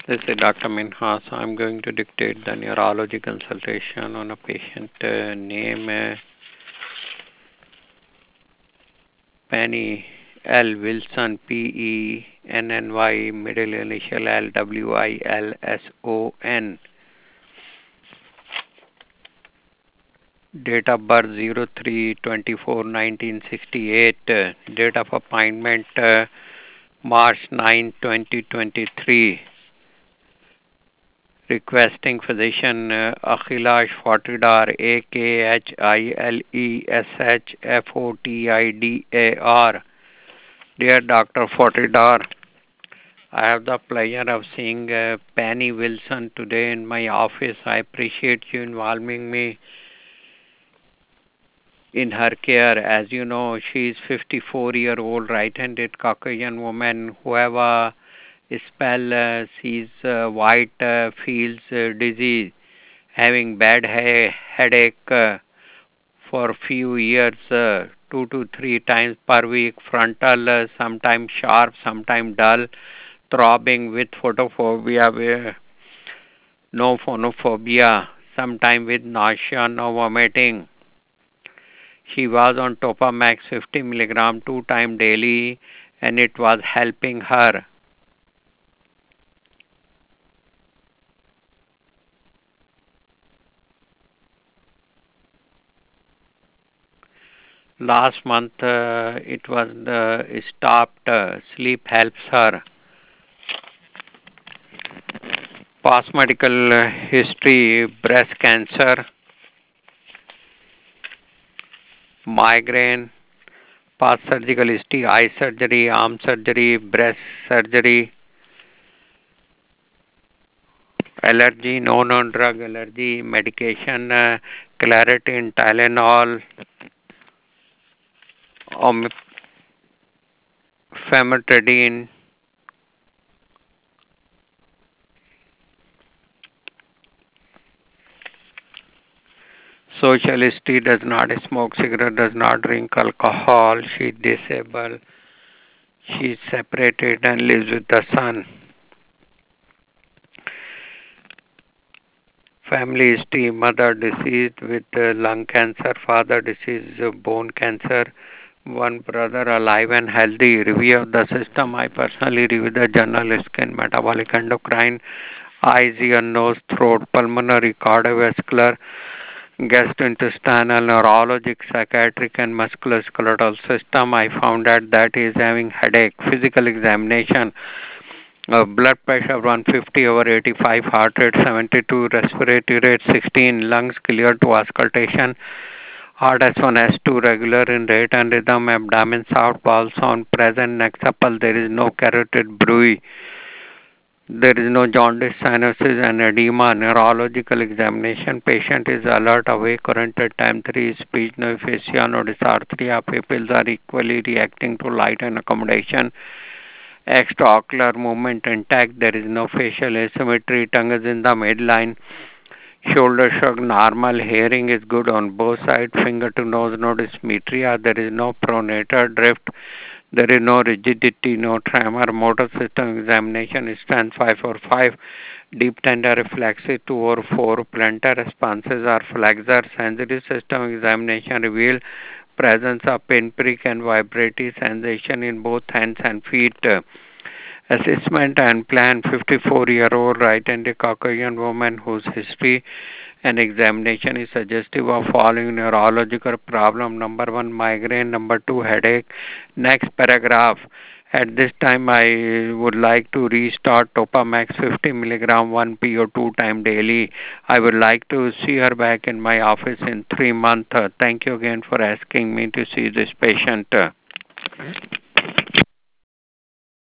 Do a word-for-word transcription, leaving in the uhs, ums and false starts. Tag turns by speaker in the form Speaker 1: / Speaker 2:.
Speaker 1: This is Doctor Minhas. I'm going to dictate the neurology consultation on a patient uh, name uh, Penny L. Wilson, P E N N Y, middle initial L W I L S O N. Date of birth zero three twenty-four nineteen sixty-eight. Uh, date of appointment uh, March ninth, twenty twenty-three. Requesting physician uh, Akhilesh Photidar, A K H I L E S H F O T I D A R. Dear Doctor Photidar, I have the pleasure of seeing uh, Penny Wilson today in my office. I appreciate you involving me in her care. As you know, she is fifty-four year old right-handed Caucasian woman who have a spell, uh, sees uh, white, uh, feels uh, dizzy, having bad he- headache uh, for few years, uh, two to three times per week, frontal, uh, sometimes sharp, sometimes dull, throbbing with photophobia, with no phonophobia, sometimes with nausea, no vomiting. She was on Topamax fifty milligram two time daily and it was helping her. Last month uh, it was uh, stopped. Uh, sleep helps her. Past medical uh, history, breast cancer, migraine, past surgical history, eye surgery, arm surgery, breast surgery, allergy, no non-drug allergy, medication, uh, Claritin, Tylenol, om- famotidine, social history, does not smoke cigarette, does not drink alcohol, she is disabled, she is separated and lives with the son. Family history, mother deceased with uh, lung cancer, father deceased with bone cancer, one brother alive and healthy. Review of the system. I personally review the general skin, metabolic, endocrine, eyes, ear, nose, throat, pulmonary, cardiovascular, gastrointestinal, neurologic, psychiatric, and musculoskeletal system. I found out that he is having headache. Physical examination. Uh, blood pressure one fifty over eighty-five, heart rate seventy-two, respiratory rate sixteen, lungs clear to auscultation, heart S one, S two regular in rate and rhythm, abdomen soft, bowel sound present, neck supple, there is no carotid bruit, there is no jaundice, sinuses and edema, neurological examination, patient is alert, awake, current at time three, speech, no aphasia, no dysarthria, pupils are equally reacting to light and accommodation, extraocular movement intact, there is no facial asymmetry, tongue is in the midline, shoulder shrug normal, hearing is good on both sides, finger to nose no dysmetria, there is no pronator drift, there is no rigidity, no tremor, motor system examination strength five or five, deep tender reflexes two or four, plantar responses are flexor, sensory system examination reveal presence of pinprick and vibratory sensation in both hands and feet. Assessment and plan fifty-four year old right-handed Caucasian woman whose history and examination is suggestive of following neurological problem. Number one, migraine. Number two, headache. Next paragraph. At this time, I would like to restart Topamax fifty milligram one P O two time daily. I would like to see her back in my office in three months. Uh, thank you again for asking me to see this patient. Uh,